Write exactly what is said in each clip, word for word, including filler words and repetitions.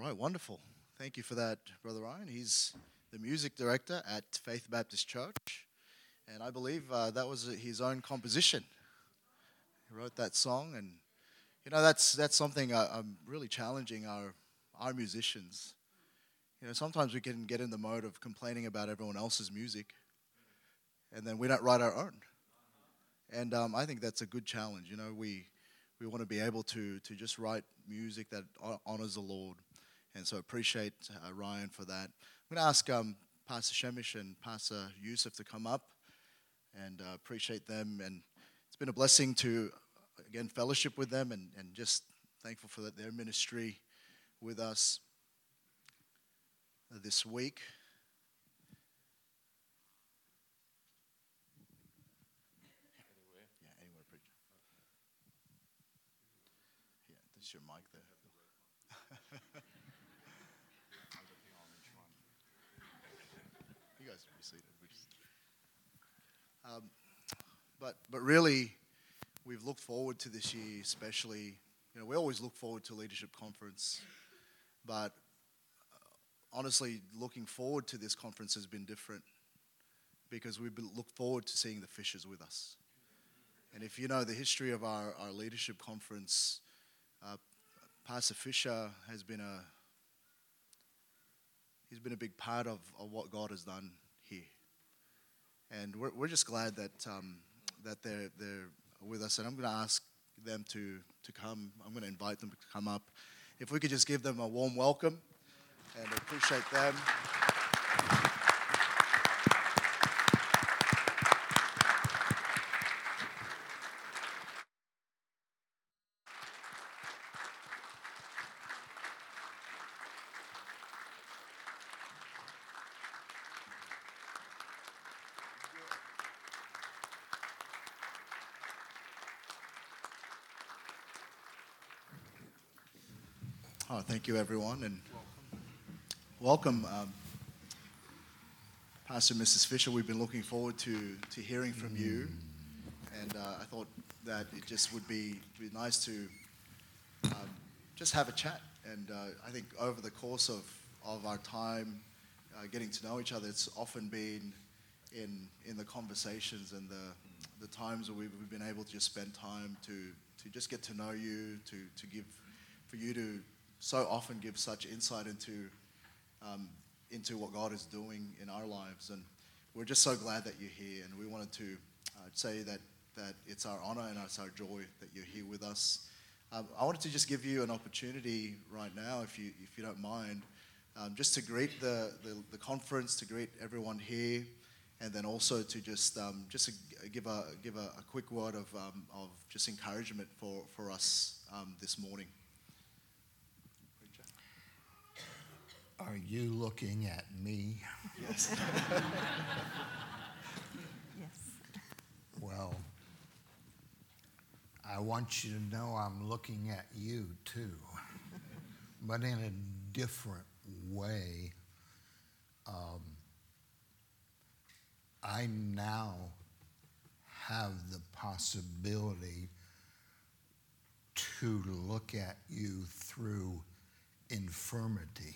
right, wonderful. Thank you for that, Brother Ryan. He's the music director at Faith Baptist Church, and I believe uh, that was his own composition. He wrote that song, and you know that's that's something I, I'm really challenging our our musicians. You know, sometimes we can get in the mode of complaining about everyone else's music, and then we don't write our own. And um, I think that's a good challenge. You know, we we want to be able to to just write music that honors the Lord. And so appreciate uh, Ryan for that. I'm going to ask um, Pastor Shemish and Pastor Yusuf to come up, and uh, appreciate them. And it's been a blessing to, again, fellowship with them, and, and just thankful for that, their ministry with us this week. Anywhere? Yeah, anywhere, preacher. Yeah, this is your mic there. You guys can be seated. Um, but but really, we've looked forward to this year, especially. You know, we always look forward to Leadership Conference, but uh, honestly, looking forward to this conference has been different because we look forward to seeing the fishers with us. And if you know the history of our, our Leadership Conference, uh, Pastor Fisher has been a he's been a big part of, of what God has done here. And we're we're just glad that um, that they're they're with us. And I'm going to ask them to to come. I'm going to invite them to come up. If we could just give them a warm welcome and appreciate them. Oh, thank you, everyone, and welcome, welcome um, Pastor and Missus Fisher. We've been looking forward to, to hearing from you, and uh, I thought that it just would be, be nice to um, just have a chat. And uh, I think over the course of, of our time uh, getting to know each other, it's often been in in the conversations and the the times where we've, we've been able to just spend time to to just get to know you, to to give for you to so often give such insight into um, into what God is doing in our lives. And we're just so glad that you're here. And we wanted to uh, say that that it's our honor and it's our joy that you're here with us. Um, I wanted to just give you an opportunity right now, if you if you don't mind, um, just to greet the, the the conference, to greet everyone here, and then also to just um, just a, give a give a, a quick word of um, of just encouragement for for us um, this morning. Are you looking at me? Yes. Yes. Well, I want you to know I'm looking at you too, but in a different way. Um, I now have the possibility to look at you through infirmity.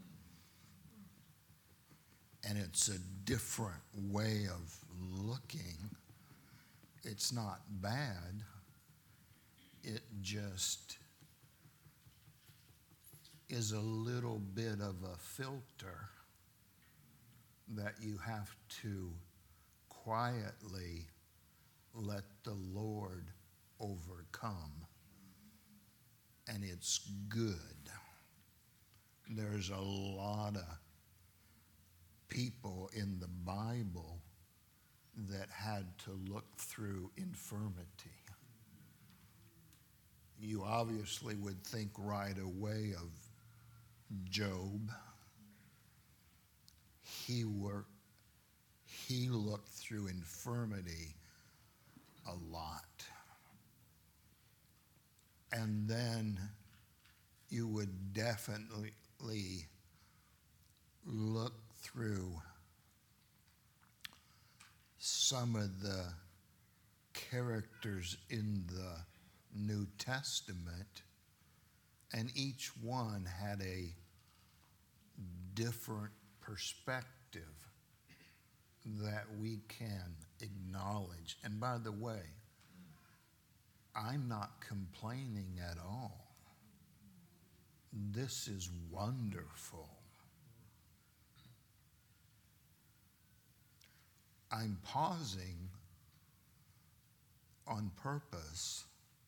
And it's a different way of looking. It's not bad. It just is a little bit of a filter that you have to quietly let the Lord overcome. And it's good. There's a lot of people in the Bible that had to look through infirmity. You obviously would think right away of Job. He worked, he looked through infirmity a lot. And then you would definitely look through some of the characters in the New Testament, and each one had a different perspective that we can acknowledge. And by the way, I'm not complaining at all. This is wonderful. I'm pausing on purpose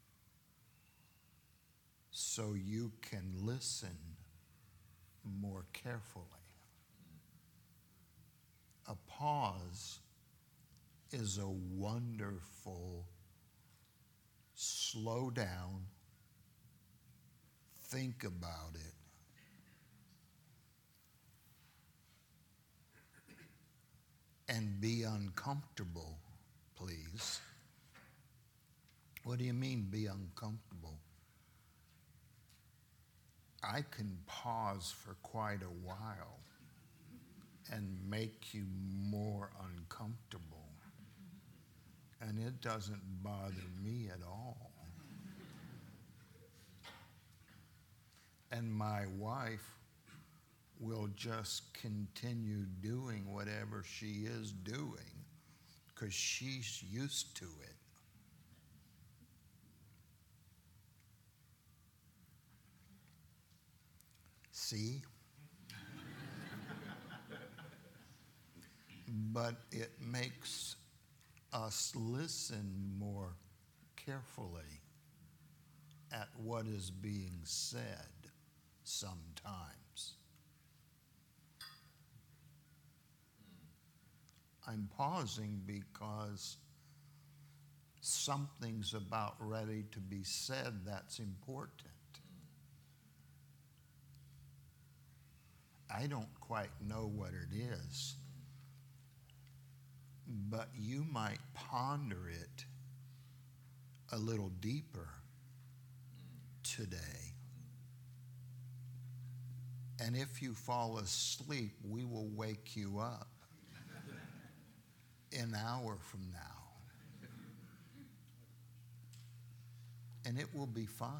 so you can listen more carefully. A pause is a wonderful slow down, think about it, and be uncomfortable, please. What do you mean, be uncomfortable? I can pause for quite a while and make you more uncomfortable, and it doesn't bother me at all. And my wife will just continue doing whatever she is doing because she's used to it. See? But it makes us listen more carefully at what is being said sometimes. I'm pausing because something's about ready to be said that's important. I don't quite know what it is, but you might ponder it a little deeper today. And if you fall asleep, we will wake you up an hour from now. And it will be fine.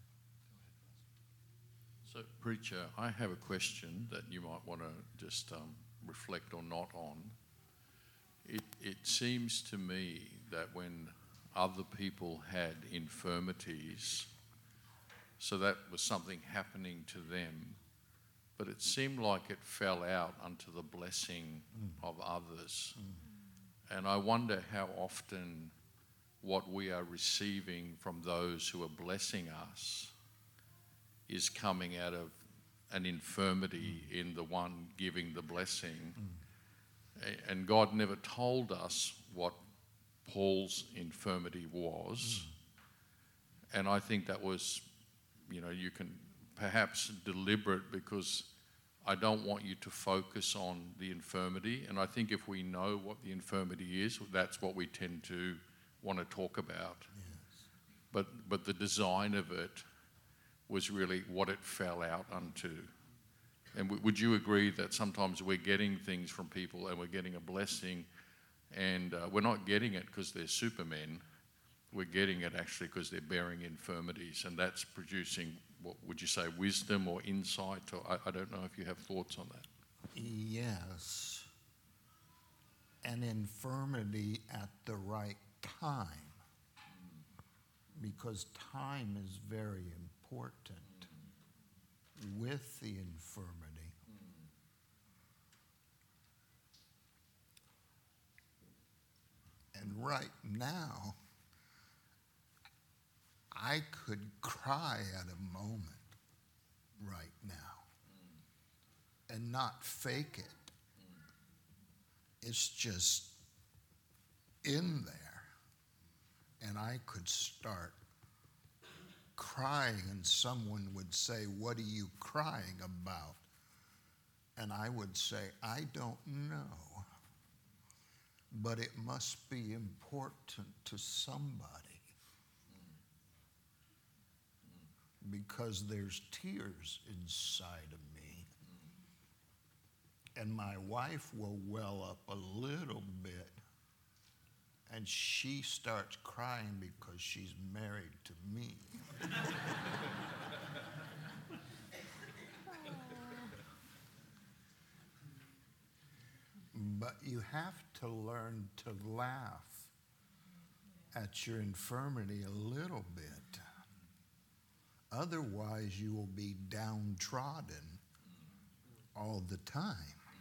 So, Preacher, I have a question that you might want to just um, reflect or not on. It, it seems to me that when other people had infirmities, so that was something happening to them, but it seemed like it fell out unto the blessing mm. of others. Mm. And I wonder how often what we are receiving from those who are blessing us is coming out of an infirmity mm. in the one giving the blessing. Mm. And God never told us what Paul's infirmity was. Mm. And I think that was, you know, you can perhaps deliberate, because I don't want you to focus on the infirmity. And I think if we know what the infirmity is, that's what we tend to want to talk about. Yes. But but the design of it was really what it fell out unto. And w- would you agree that sometimes we're getting things from people and we're getting a blessing, and uh, we're not getting it because they're supermen, we're getting it actually because they're bearing infirmities, and that's producing, what would you say, wisdom or insight? Or I, I don't know if you have thoughts on that. Yes. An infirmity at the right time, because time is very important with the infirmity. And right now, I could cry at a moment right now and not fake it. It's just in there. And I could start crying, and someone would say, "What are you crying about?" And I would say, "I don't know, but it must be important to somebody, because there's tears inside of me." And my wife will well up a little bit, and she starts crying because she's married to me. you have to learn to laugh at your infirmity a little bit. Otherwise, you will be downtrodden all the time.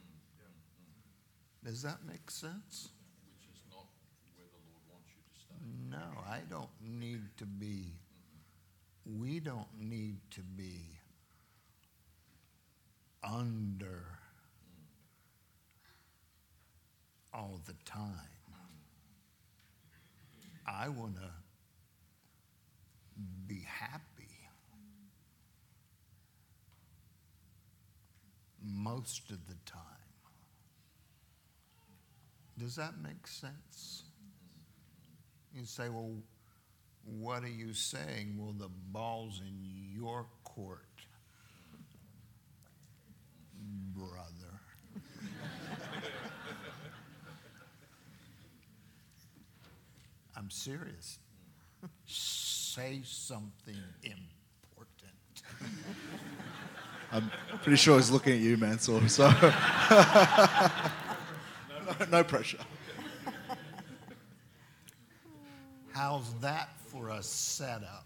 Does that make sense? Which is not where the Lord wants you to stay. No, I don't need to be, we don't need to be under all the time. I want to be happy most of the time. Does that make sense? You say, well, what are you saying? Well, the ball's in your court, brother. I'm serious. Say something important. I'm pretty sure he's looking at you, Mansour, so no, no pressure. How's that for a setup?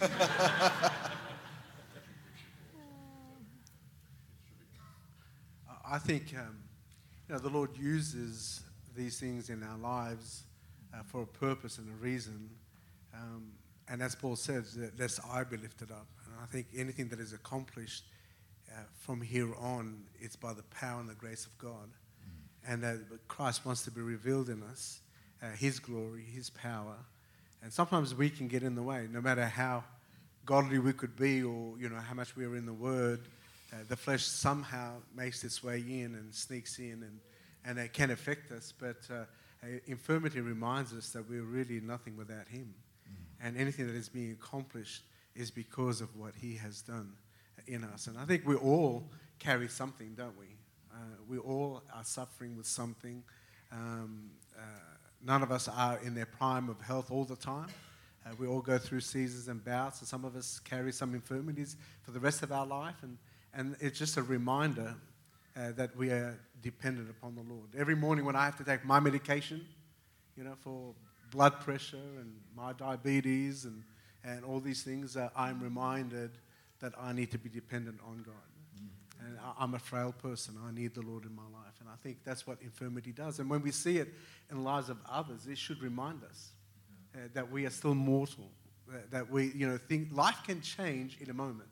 I think um, you know, the Lord uses these things in our lives uh, for a purpose and a reason. Um, and as Paul says, that lest I be lifted up. And I think anything that is accomplished uh, from here on, it's by the power and the grace of God. Mm. And that Christ wants to be revealed in us, uh, His glory, His power. And sometimes we can get in the way, no matter how godly we could be, or you know how much we are in the Word. Uh, the flesh somehow makes its way in and sneaks in, and, and it can affect us. But uh, infirmity reminds us that we're really nothing without Him. Mm. And anything that is being accomplished is because of what He has done in us. And I think we all carry something, don't we? Uh, we all are suffering with something. Um, uh, none of us are in their prime of health all the time. Uh, we all go through seasons and bouts, and some of us carry some infirmities for the rest of our life. And And it's just a reminder uh, that we are dependent upon the Lord. Every morning when I have to take my medication, you know, for blood pressure and my diabetes and, and all these things, uh, I'm reminded that I need to be dependent on God. Mm. And I, I'm a frail person. I need the Lord in my life. And I think that's what infirmity does. And when we see it in the lives of others, it should remind us uh, that we are still mortal, uh, that we, you know, think life can change in a moment.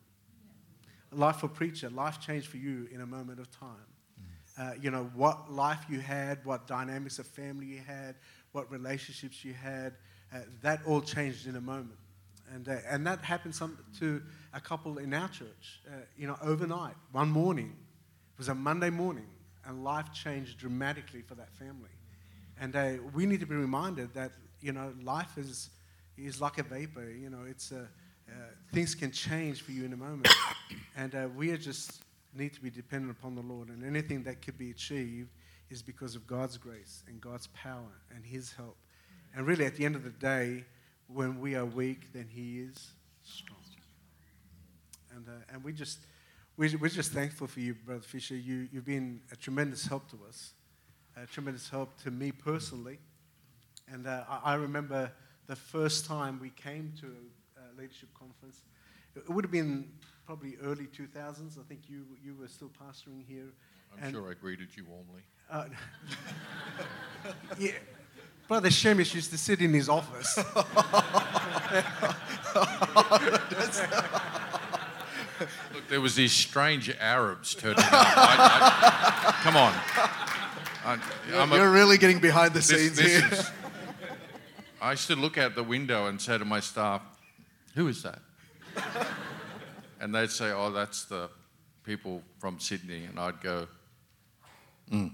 Life for preacher, life changed for you in a moment of time. Mm. Uh, you know, what life you had, what dynamics of family you had, what relationships you had, uh, that all changed in a moment. And uh, and that happened some, to a couple in our church, uh, you know, overnight, one morning. It was a Monday morning, and life changed dramatically for that family. And uh, we need to be reminded that, you know, life is is like a vapor. You know, it's a... Uh, things can change for you in a moment. And uh, we are just need to be dependent upon the Lord. And anything that could be achieved is because of God's grace and God's power and His help. And really, at the end of the day, when we are weak, then He is strong. And uh, and we just we we're just thankful for you, Brother Fisher. You you've been a tremendous help to us, a tremendous help to me personally. And uh, I, I remember the first time we came to leadership conference. It would have been probably early two thousands. I think you you were still pastoring here. I'm and, sure I greeted you warmly. Uh, yeah, Brother Shemesh used to sit in his office. Look, there was these strange Arabs turning up. I, I, come on. I, I'm You're a, really getting behind the this, scenes this here. is, I used to look out the window and say to my staff, "Who is that?" And they'd say, "Oh, that's the people from Sydney." And I'd go, mm.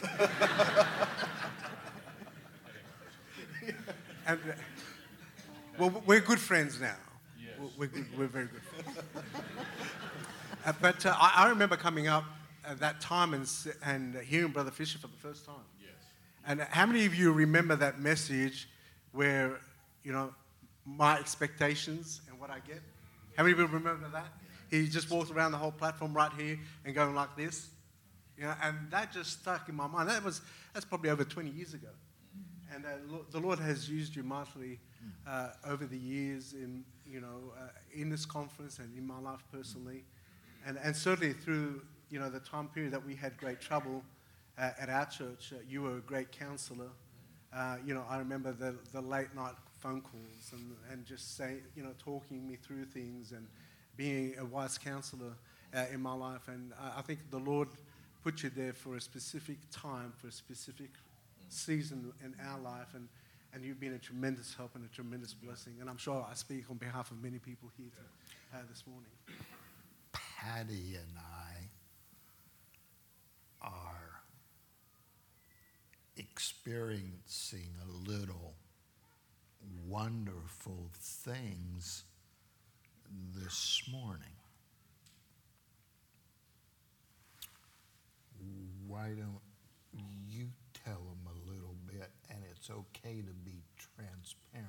And, uh, well, we're good friends now. Yes. We're, good, we're very good friends. uh, but uh, I, I remember coming up at that time and, and hearing Brother Fisher for the first time. Yes. And how many of you remember that message where, you know, my expectations and what I get? How many people remember that? He just walked around the whole platform right here and going like this. You know, and that just stuck in my mind. That was that's probably over twenty years ago. And uh, lo- the Lord has used you mightily uh, over the years in, you know, uh, in this conference and in my life personally. And, and certainly through, you know, the time period that we had great trouble uh, at our church, uh, you were a great counselor. Uh, you know, I remember the, the late night phone calls and, and just say, you know, talking me through things and being a wise counselor uh, in my life. And I, I think the Lord put you there for a specific time, for a specific season in our life, and, and you've been a tremendous help and a tremendous blessing. And I'm sure I speak on behalf of many people here to, uh, this morning. Patty and I are experiencing a little wonderful things this morning. Why don't you tell them a little bit, and it's okay to be transparent.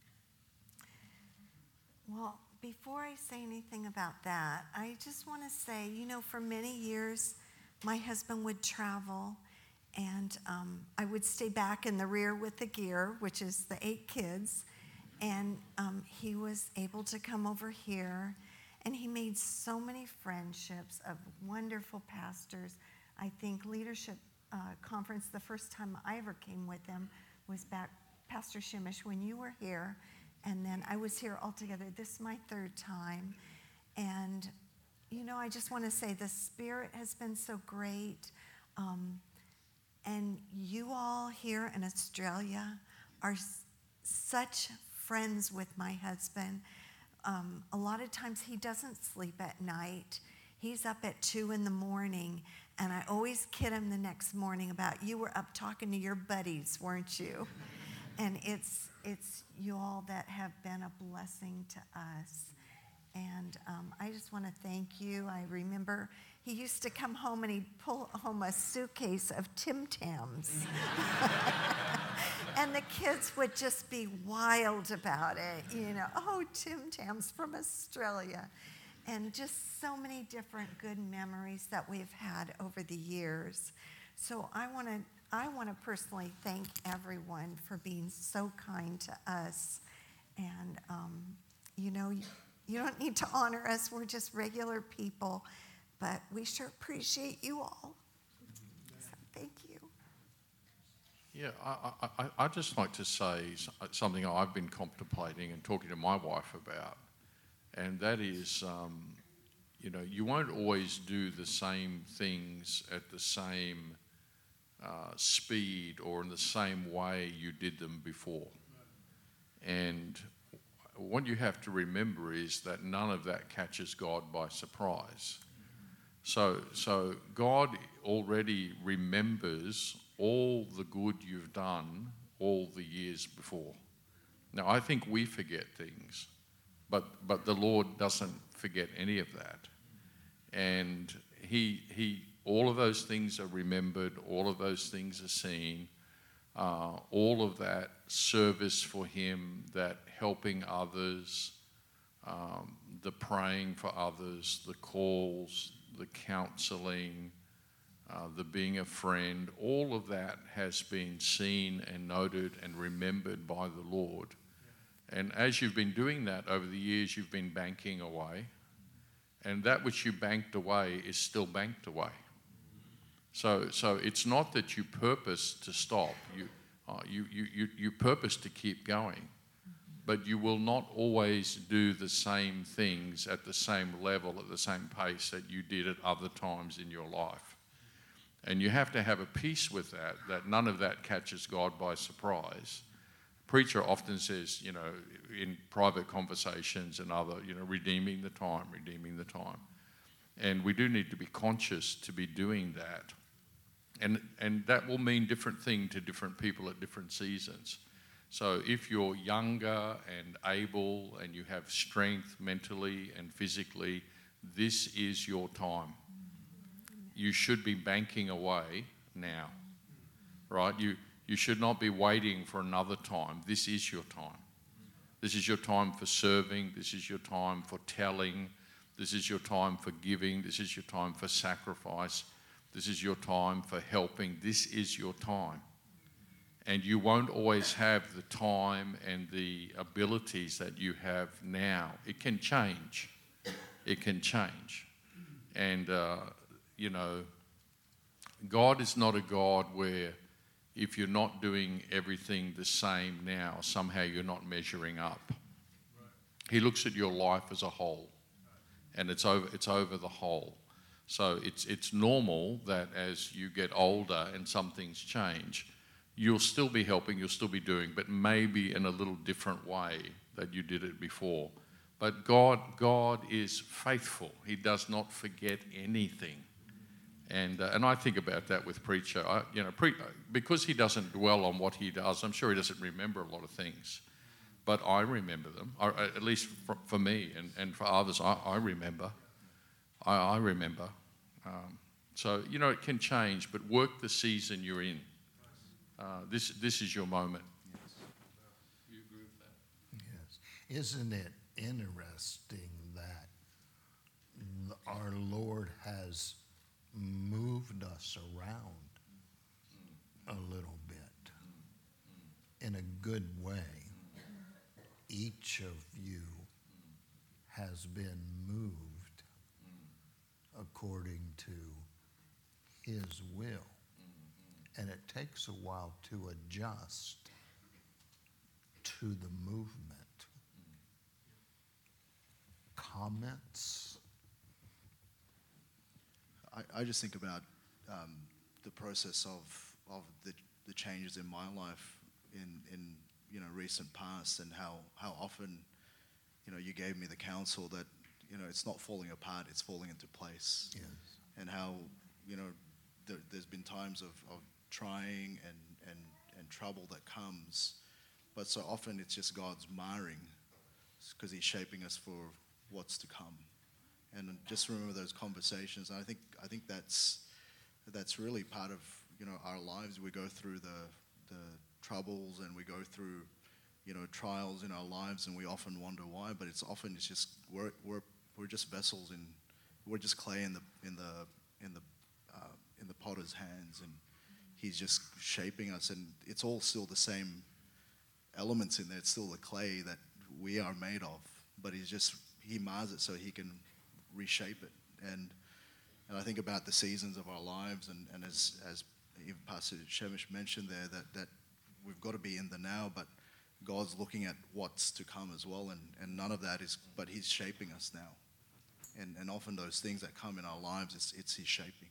Well, before I say anything about that, I just want to say, you know, for many years, my husband would travel, and um, I would stay back in the rear with the gear, which is the eight kids, and um, he was able to come over here, and he made so many friendships of wonderful pastors. I think leadership uh, conference, the first time I ever came with him was back, Pastor Shimish, when you were here, and then I was here altogether. This is my third time, and you know, I just want to say the Spirit has been so great, um, and you all here in Australia are s- such friends with my husband. Um, a lot of times he doesn't sleep at night. He's up at two in the morning, and I always kid him the next morning about, you were up talking to your buddies, weren't you? And it's it's you all that have been a blessing to us. And um, I just want to thank you. I remember he used to come home and he'd pull home a suitcase of Tim Tams. And the kids would just be wild about it, you know. Oh, Tim Tams from Australia. And just so many different good memories that we've had over the years. So I want to I want to personally thank everyone for being so kind to us. And, um, you know, you, you don't need to honor us. We're just regular people. But we sure appreciate you all. So thank you. Yeah, I, I, I, I'd just like to say something I've been contemplating and talking to my wife about. And that is, um, you know, you won't always do the same things at the same uh, speed or in the same way you did them before. And what you have to remember is that none of that catches God by surprise. So, so God already remembers all the good you've done all the years before. Now, I think we forget things. But but the Lord doesn't forget any of that, and he he all of those things are remembered, all of those things are seen, uh, all of that service for Him, that helping others, um, the praying for others, the calls, the counselling, uh, the being a friend, all of that has been seen and noted and remembered by the Lord. And as you've been doing that over the years, you've been banking away. And that which you banked away is still banked away. So so it's not that you purpose to stop. You, uh, you, you, you, you purpose to keep going. But you will not always do the same things at the same level, at the same pace that you did at other times in your life. And you have to have a peace with that, that none of that catches God by surprise. Preacher often says, you know, in private conversations and other, you know, redeeming the time, redeeming the time. And we do need to be conscious to be doing that. And and that will mean different thing to different people at different seasons. So if you're younger and able and you have strength mentally and physically, this is your time. You should be banking away now, right? You You should not be waiting for another time. This is your time. This is your time for serving. This is your time for telling. This is your time for giving. This is your time for sacrifice. This is your time for helping. This is your time. And you won't always have the time and the abilities that you have now. It can change. It can change. And, uh, you know, God is not a God where if you're not doing everything the same now, somehow you're not measuring up. He looks at your life as a whole, and it's over, it's over the whole. So it's, it's normal that as you get older and some things change, you'll still be helping, you'll still be doing, but maybe in a little different way that you did it before. But God, God is faithful. He does not forget anything. And uh, and I think about that with Preacher. I, you know, pre- because he doesn't dwell on what he does, I'm sure he doesn't remember a lot of things. But I remember them, or at least for, for me and, and for others, I, I remember. I, I remember. Um, so, you know, it can change, but work the season you're in. Uh, this this is your moment. Yes. You agree with that? Yes. Isn't it interesting that our Lord has moved us around a little bit in a good way? Each of you has been moved according to His will. And it takes a while to adjust to the movement. Comments? I, I just think about um, the process of of the, the changes in my life in, in you know recent past, and how, how often you know you gave me the counsel that you know it's not falling apart, it's falling into place. Yes. And how you know there, there's been times of, of trying and, and, and trouble that comes, but so often it's just God's marring because He's shaping us for what's to come. And just remember those conversations. And I think I think that's that's really part of you know our lives. We go through the the troubles and we go through you know trials in our lives, and we often wonder why. But it's often it's just we're we're we're just vessels, and we're just clay in the in the in the uh, in the potter's hands, and He's just shaping us. And it's all still the same elements in there. It's still the clay that we are made of, but He's just He mars it so He can reshape it. And and I think about the seasons of our lives, and, and as as even Pastor Shemish mentioned there, that, that we've got to be in the now, but God's looking at what's to come as well, and, and none of that is, but He's shaping us now. And and often those things that come in our lives, it's, it's His shaping.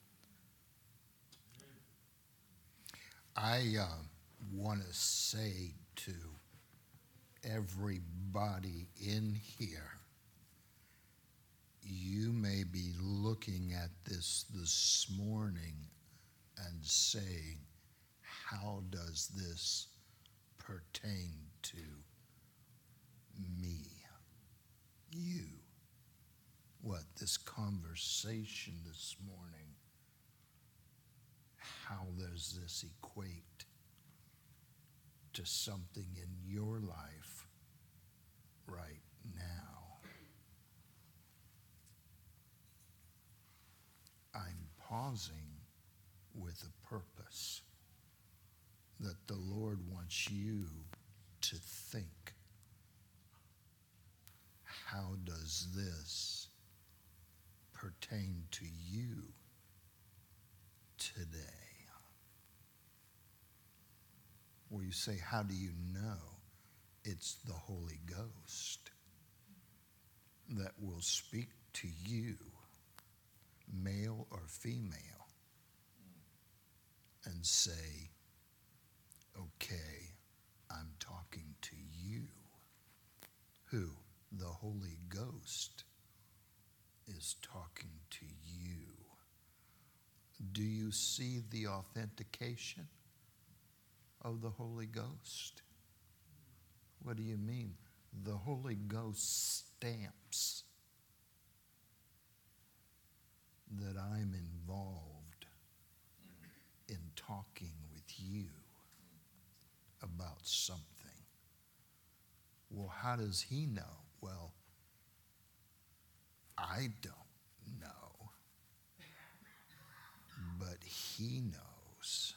I uh, want to say to everybody in here, you may be looking at this this morning and saying, how does this pertain to me, you? What, this conversation this morning, how does this equate to something in your life right now? I'm pausing with a purpose that the Lord wants you to think. How does this pertain to you today? Well, you say, how do you know? It's the Holy Ghost that will speak to you, male or female, and say, okay, I'm talking to you. Who? The Holy Ghost is talking to you. Do you see the authentication of the Holy Ghost? What do you mean? The Holy Ghost stamps that I'm involved in talking with you about something. Well, how does He know? Well, I don't know. he knows.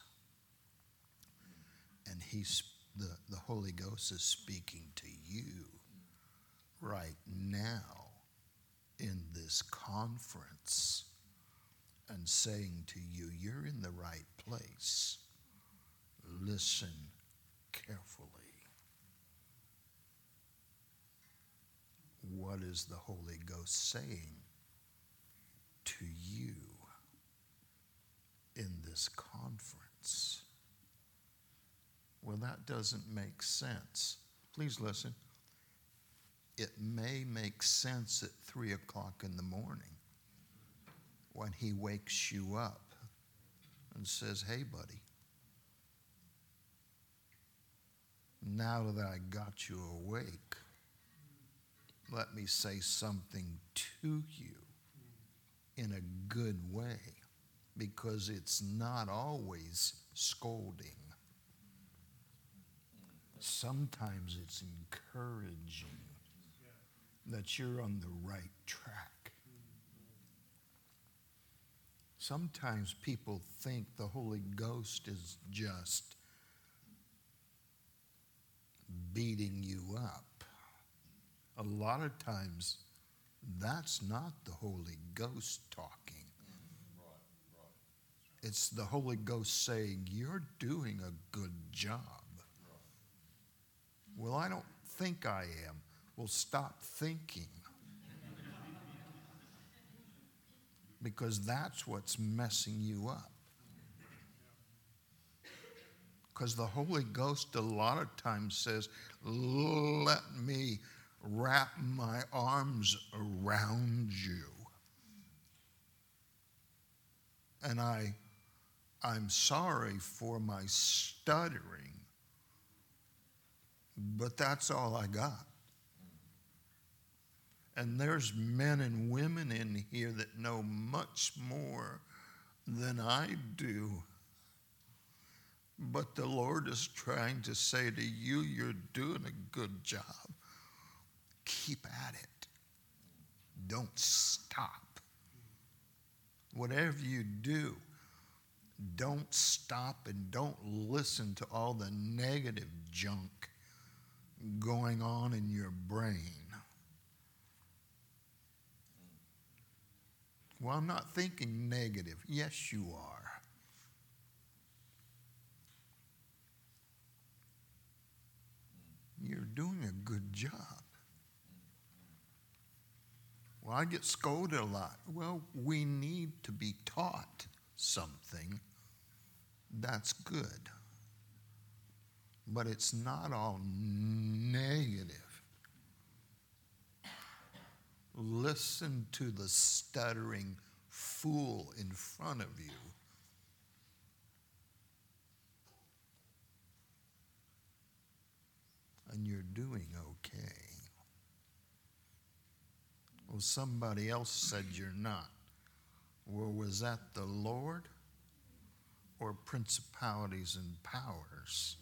And he's, the, the Holy Ghost is speaking to you right now in this conference and saying to you, you're in the right place. Listen carefully. What is the Holy Ghost saying to you in this conference? Well, that doesn't make sense. Please listen. It may make sense at three o'clock in the morning when he wakes you up and says, hey, buddy, now that I got you awake, let me say something to you in a good way, because it's not always scolding. Sometimes it's encouraging that you're on the right track. Sometimes people think the Holy Ghost is just beating you up. A lot of times, that's not the Holy Ghost talking. It's the Holy Ghost saying, you're doing a good job. Well, I don't think I am. Well, stop thinking. Because that's what's messing you up. Because the Holy Ghost a lot of times says, let me wrap my arms around you. And I, I'm sorry for my stuttering, but that's all I got. And there's men and women in here that know much more than I do. But the Lord is trying to say to you, you're doing a good job. Keep at it. Don't stop. Whatever you do, don't stop and don't listen to all the negative junk going on in your brain. Well, I'm not thinking negative. Yes, you are. You're doing a good job. Well, I get scolded a lot. Well, we need to be taught something. That's good. But it's not all negative. Listen to the stuttering fool in front of you. And you're doing okay. Well, somebody else said you're not. Well, was that the Lord or principalities and powers?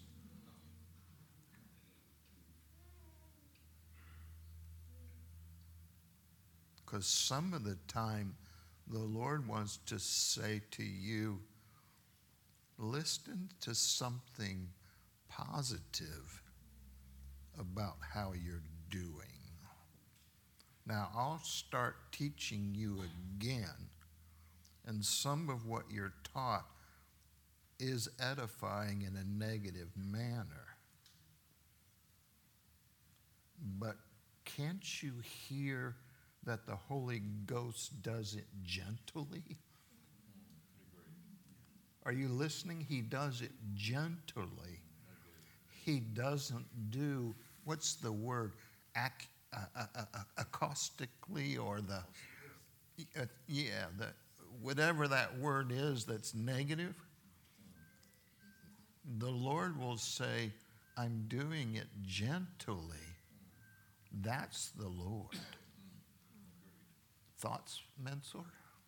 Because some of the time, the Lord wants to say to you, listen to something positive about how you're doing. Now, I'll start teaching you again, and some of what you're taught is edifying in a negative manner. But can't you hear that the Holy Ghost does it gently? Are you listening? He does it gently. He doesn't do, what's the word, Ac, uh, uh, uh, acoustically, or the, uh, yeah, the, whatever that word is that's negative. The Lord will say, I'm doing it gently. That's the Lord. Thoughts, Mensor?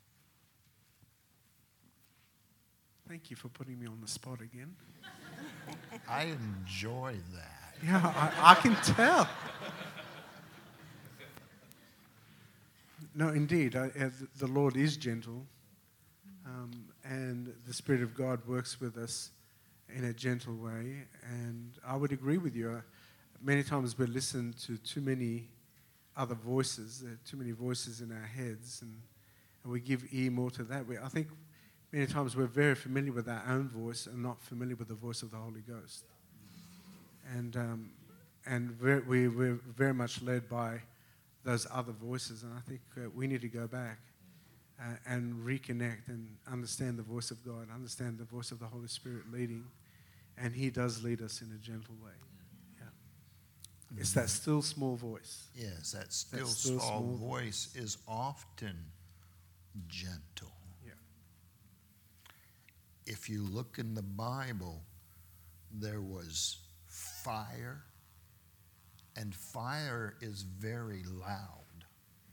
Thank you for putting me on the spot again. I enjoy that. Yeah, I, I can tell. No, indeed, I, uh, the Lord is gentle. Um, and the Spirit of God works with us in a gentle way. And I would agree with you. Uh, many times we listen to too many other voices. There are too many voices in our heads, and, and we give ear more to that. We, I think many times we're very familiar with our own voice and not familiar with the voice of the Holy Ghost. And um, and very, we, we're very much led by those other voices. And I think uh, we need to go back uh, and reconnect and understand the voice of God, understand the voice of the Holy Spirit leading. And He does lead us in a gentle way. Yeah. Mm-hmm. It's that still small voice. Yes, that still, that still small, small voice is often gentle. Yeah. If you look in the Bible, there was fire, and fire is very loud.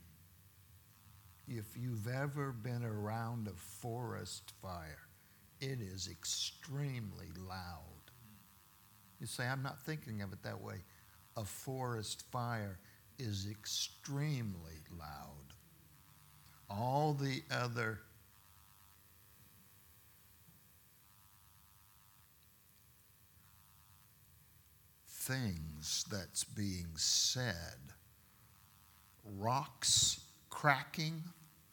If you've ever been around a forest fire, it is extremely loud. You say, I'm not thinking of it that way. A forest fire is extremely loud. All the other things that's being said, rocks cracking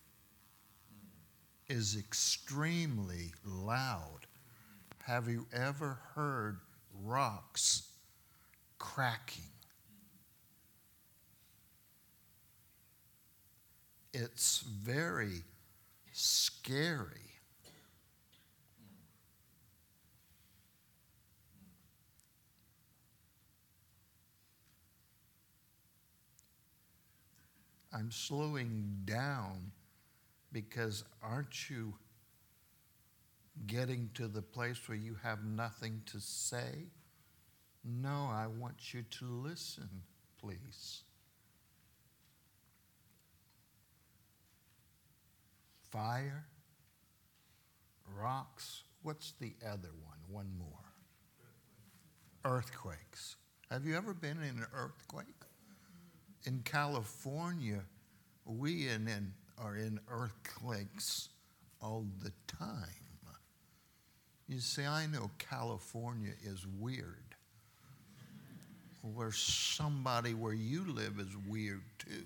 is extremely loud. Have you ever heard rocks cracking? It's very scary. I'm slowing down because aren't you getting to the place where you have nothing to say? No, I want you to listen, please. Fire, rocks, what's the other one? One more. Earthquakes. Have you ever been in an earthquake? In California, we in, in, are in earthquakes all the time. You see, I know California is weird. Where somebody where you live is weird too.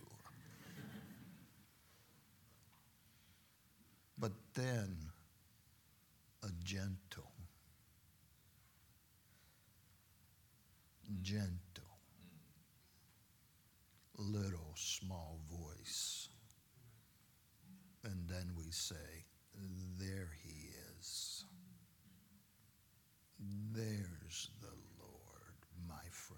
But then a gentle, gentle, little small voice. And then we say, there He is. There's the Lord, my friend.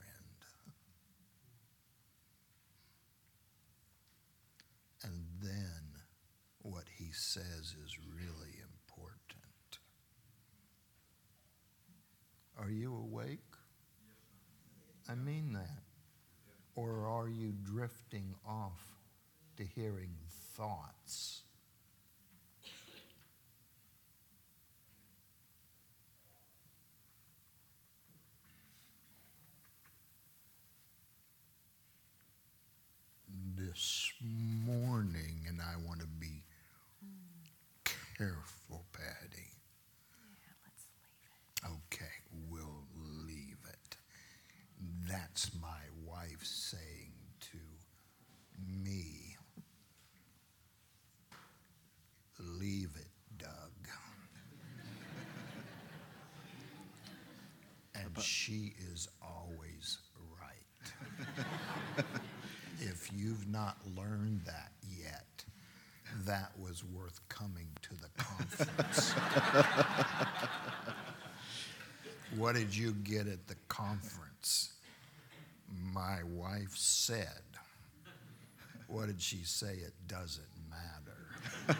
And then what He says is really important. Are you awake? I mean that. Or are you drifting off to hearing thoughts? This morning, and I want to be careful, Patty. Yeah, let's leave it. Okay, we'll leave it. That's my wife saying to me, leave it, Doug. And she is always right. If you've not learned that yet, that was worth coming to the conference. What did you get at the conference? My wife said. What did she say? It doesn't matter.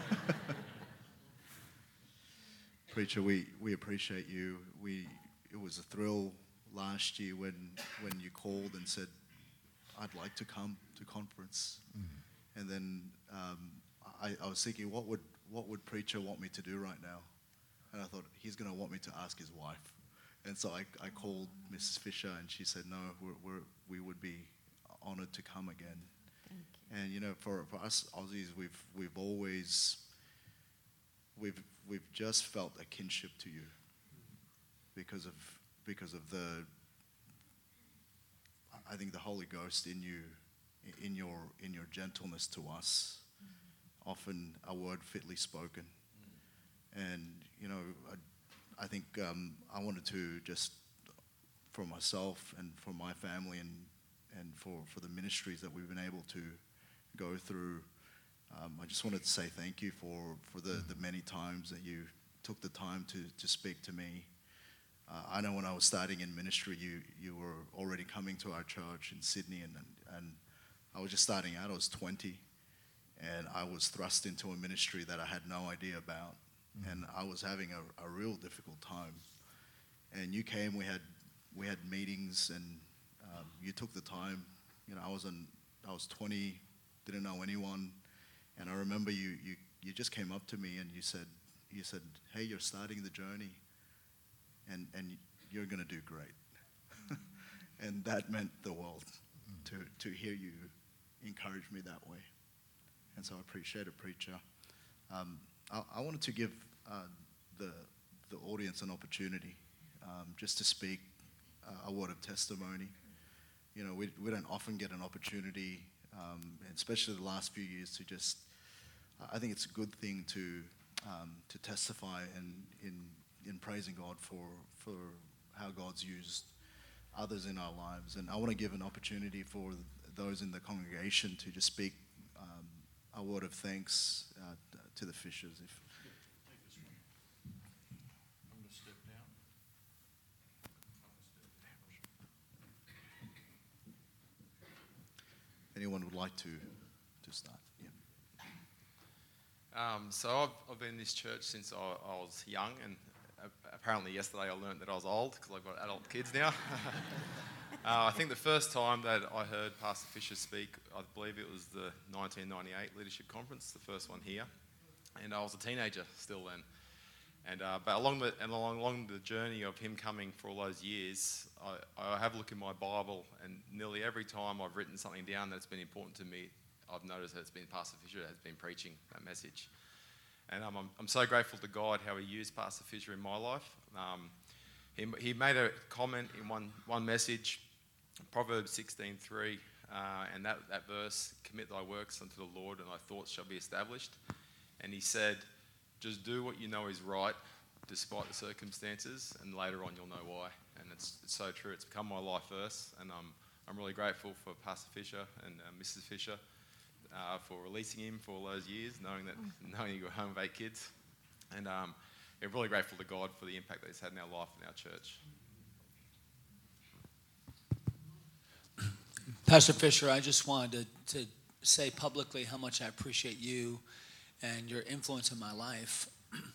Preacher, we, we appreciate you. We it was a thrill last year when when you called and said, I'd like to come to conference. Mm-hmm. And then um, I, I was thinking, what would what would preacher want me to do right now? And I thought, he's going to want me to ask his wife. And so I, I called Missus Fisher, and she said, no, we're, we're, we would be honored to come again. Thank you. And, you know, for, for us Aussies, we've, we've always we've we've just felt a kinship to you because of because of the I think the Holy Ghost in you, in your in your gentleness to us, mm-hmm. often a word fitly spoken, mm-hmm. and you know I, I think um, I wanted to just for myself and for my family and and for, for the ministries that we've been able to go through. Um, I just wanted to say thank you for, for the, the many times that you took the time to, to speak to me. Uh, I know when I was starting in ministry, you, you were already coming to our church in Sydney, and, and, and I was just starting out. I was twenty, and I was thrust into a ministry that I had no idea about, mm-hmm. and I was having a, a real difficult time. And you came, we had we had meetings, and um, you took the time. You know, I was on, I was twenty, didn't know anyone. And I remember you, you, you just came up to me and you said, you said, hey, you're starting the journey, and, and you're going to do great. And that meant the world to, to hear you encourage me that way. And so I appreciate it, preacher. Um, I, I wanted to give uh, the, the audience an opportunity um, just to speak uh, a word of testimony. You know, we, we don't often get an opportunity, Um, and especially the last few years, to just, I think it's a good thing to um, to testify and in in praising God for for how God's used others in our lives. And I want to give an opportunity for those in the congregation to just speak um, a word of thanks uh, to the Fishers. If anyone would like to, to start, yeah. Um, so I've, I've been in this church since I, I was young, and apparently yesterday I learned that I was old because I've got adult kids now. uh, I think the first time that I heard Pastor Fisher speak, I believe it was the nineteen ninety-eight Leadership Conference, the first one here, and I was a teenager still then. And uh, but along the and along, along the journey of him coming for all those years, I, I have a look in my Bible, and nearly every time I've written something down that's been important to me, I've noticed that it's been Pastor Fisher that has been preaching that message. And um, I'm I'm so grateful to God how He used Pastor Fisher in my life. Um, he he made a comment in one one message, Proverbs sixteen three, uh, and that that verse, "Commit thy works unto the Lord, and thy thoughts shall be established." And he said, just do what you know is right, despite the circumstances, and later on you'll know why. And it's, it's so true. It's become my life verse, and um, I'm really grateful for Pastor Fisher and uh, Missus Fisher uh, for releasing him for all those years, knowing that knowing he got home with eight kids, and um, I'm really grateful to God for the impact that He's had in our life and our church. Pastor Fisher, I just wanted to, to say publicly how much I appreciate you and your influence in my life.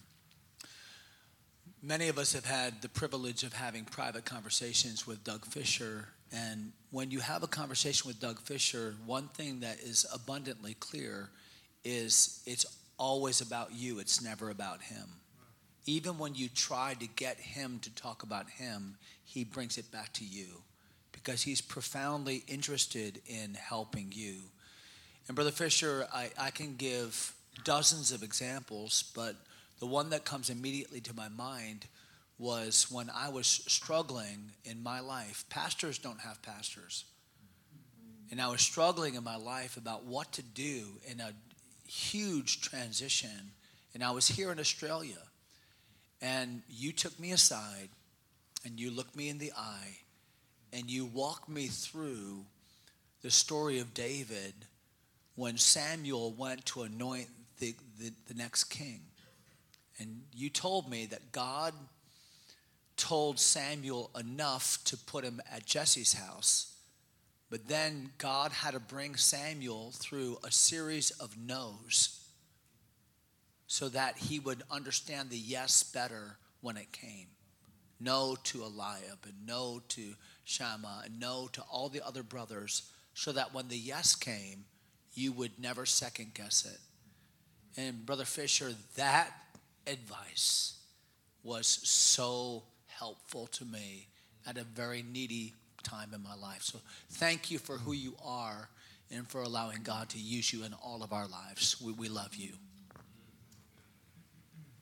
Many of us have had the privilege of having private conversations with Doug Fisher, and when you have a conversation with Doug Fisher, one thing that is abundantly clear is it's always about you, it's never about him. Even when you try to get him to talk about him, he brings it back to you because he's profoundly interested in helping you. And Brother Fisher, I, I can give dozens of examples, but the one that comes immediately to my mind was when I was struggling in my life. Pastors don't have pastors. And I was struggling in my life about what to do in a huge transition. And I was here in Australia. And you took me aside and you looked me in the eye and you walked me through the story of David when Samuel went to anoint The, the, the next king. And you told me that God told Samuel enough to put him at Jesse's house, but then God had to bring Samuel through a series of no's so that he would understand the yes better when it came. No to Eliab, and no to Shammah, and no to all the other brothers, so that when the yes came, you would never second guess it. And Brother Fisher, that advice was so helpful to me at a very needy time in my life. So thank you for who you are and for allowing God to use you in all of our lives. We, we love you.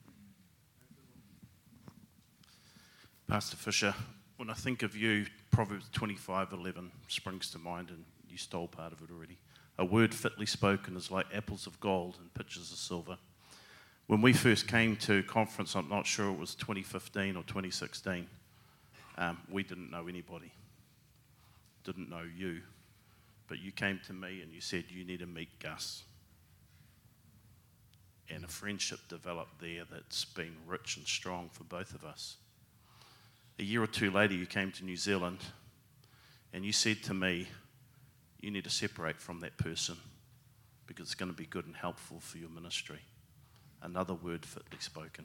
Pastor Fisher, when I think of you, Proverbs twenty-five eleven springs to mind, and you stole part of it already. A word fitly spoken is like apples of gold and pitchers of silver. When we first came to conference, I'm not sure it was twenty fifteen or twenty sixteen, um, we didn't know anybody, didn't know you, but you came to me and you said, you need to meet Gus. And a friendship developed there that's been rich and strong for both of us. A year or two later, you came to New Zealand and you said to me, you need to separate from that person because it's going to be good and helpful for your ministry. Another word fitly spoken.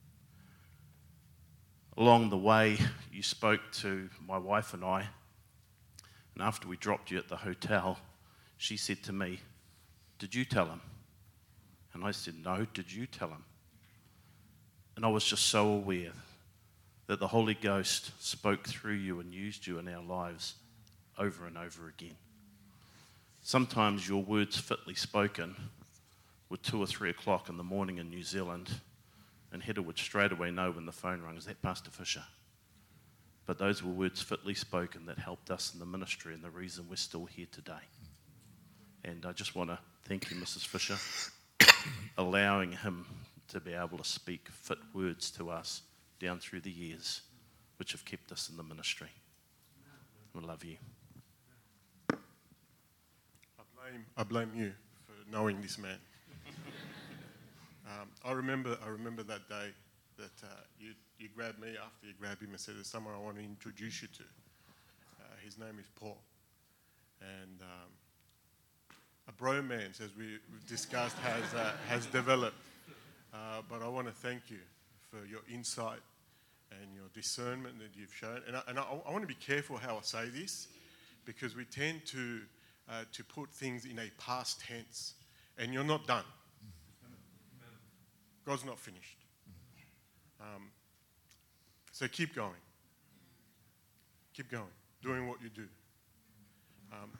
Along the way, you spoke to my wife and I, and after we dropped you at the hotel, she said to me, did you tell him? And I said, no, did you tell him? And I was just so aware that the Holy Ghost spoke through you and used you in our lives over and over again. Sometimes your words fitly spoken were two or three o'clock in the morning in New Zealand, and Heather would straight away know when the phone rang, is that Pastor Fisher? But those were words fitly spoken that helped us in the ministry and the reason we're still here today. And I just want to thank you, Missus Fisher, allowing him to be able to speak fit words to us down through the years, which have kept us in the ministry. We love you. I blame, I blame you for knowing this man. um, I remember, I remember that day that uh, you, you grabbed me after you grabbed him and said, there's someone I want to introduce you to. Uh, his name is Paul. And um, a bromance, as we, we've discussed, has, uh, has developed. Uh, but I want to thank you for your insight and your discernment that you've shown. And I, and I, I want to be careful how I say this, because we tend to, uh, to put things in a past tense, and you're not done. God's not finished. Um, so keep going. Keep going, doing what you do. Um,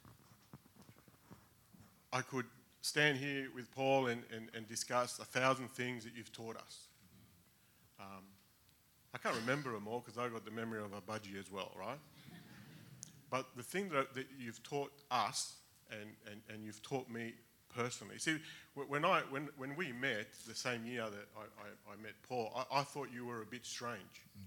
I could stand here with Paul and, and, and discuss a thousand things that you've taught us. Um, I can't remember them all because I've got the memory of a budgie as well, right? But the thing that, that you've taught us and, and, and you've taught me personally. See, when, I, when, when we met the same year that I, I, I met Paul, I, I thought you were a bit strange.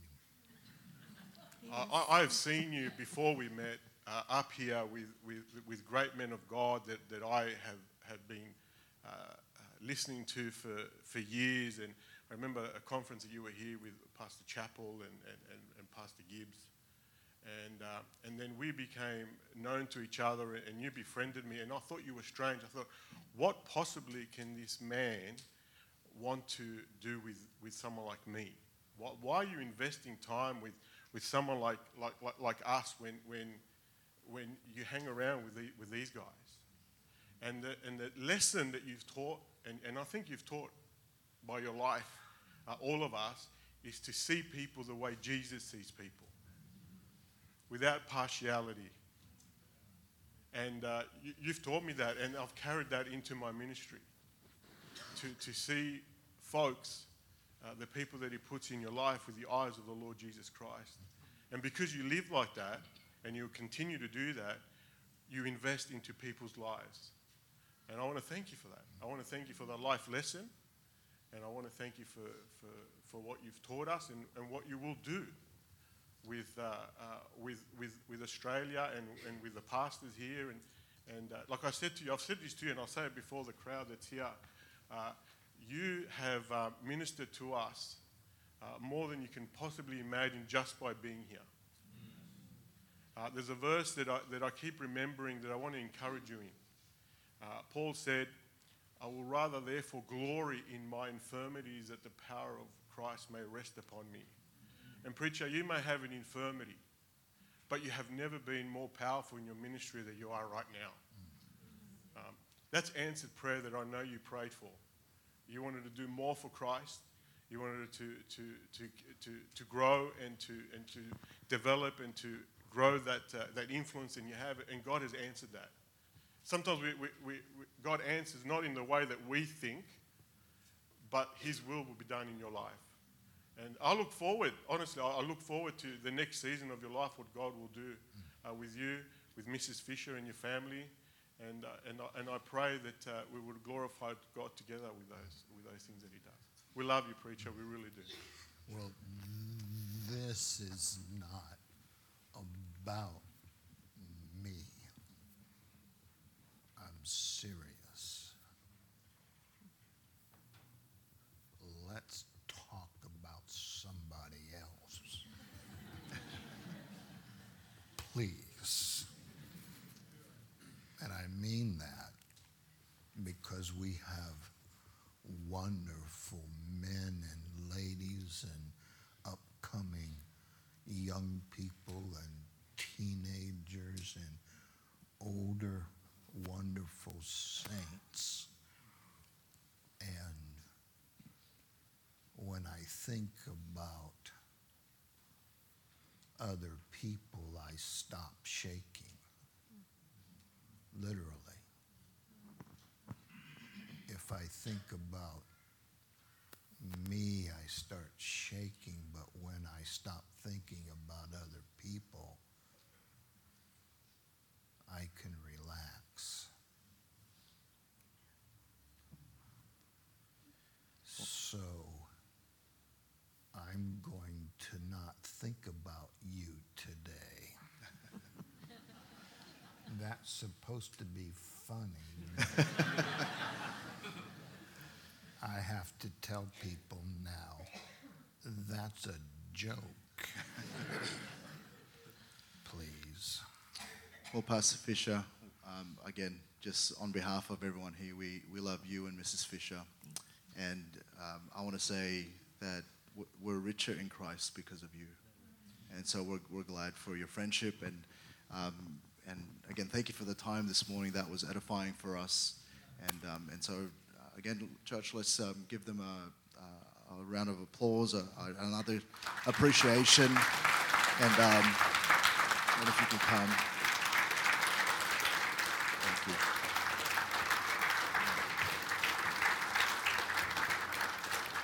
Yes. I, I've seen you before we met uh, up here with, with, with great men of God that, that I have, have been uh, uh, listening to for, for years. And I remember a conference that you were here with Pastor Chappell and, and, and, and Pastor Gibbs. And, uh, and then we became known to each other, and you befriended me, and I thought you were strange. I thought, what possibly can this man want to do with, with someone like me? Why, why are you investing time with, with someone like, like, like, like us when, when, when you hang around with, the, with these guys? And the, and the lesson that you've taught, and, and I think you've taught by your life, uh, all of us, is to see people the way Jesus sees people, without partiality. And uh, you, you've taught me that, and I've carried that into my ministry. To, to see folks, uh, the people that he puts in your life with the eyes of the Lord Jesus Christ. And because you live like that, and you continue to do that, you invest into people's lives. And I want to thank you for that. I want to thank you for the life lesson, and I want to thank you for, for, for what you've taught us and, and what you will do with, uh, uh, with, with, with Australia and, and with the pastors here. And, and uh, like I said to you, I've said this to you, and I'll say it before the crowd that's here. Uh, you have uh, ministered to us uh, more than you can possibly imagine just by being here. Uh, there's a verse that I, that I keep remembering that I want to encourage you in. Uh, Paul said, I will rather therefore glory in my infirmities that the power of Christ may rest upon me. And preacher, you may have an infirmity, but you have never been more powerful in your ministry than you are right now. Um, that's answered prayer that I know you prayed for. You wanted to do more for Christ. You wanted to, to, to, to, to grow and to, and to develop and to grow that, uh, that influence, and you have it, and God has answered that. Sometimes we, we, we, we, God answers not in the way that we think, but his will will be done in your life. And I look forward, honestly, I I look forward to the next season of your life, what God will do uh, with you, with Missus Fisher and your family. And, uh, and, I, and I pray that uh, we would glorify God together with those, with those things that he does. We love you, preacher, we really do. Well, this is not about me. I'm serious. Let's talk about somebody else. Please. And I mean that because we have wonderful men and ladies and upcoming young people and teenagers and older wonderful saints. And when I think about other people, I stop shaking. Literally. If I think about me, I start shaking, but when I stop thinking about other people, I can relax. So I'm going to not think about you today. That's supposed to be funny. I have to tell people now, that's a joke. Please. Well, Pastor Fisher, um, again, just on behalf of everyone here, we, we love you and Missus Fisher. And um, I want to say that w- we're richer in Christ because of you. And so we're, we're glad for your friendship. And, um, and again, thank you for the time this morning. That was edifying for us. And, um, and so, uh, again, church, let's um, give them a, a, a round of applause, a, a, another appreciation. And, um, and if you can come. Thank you.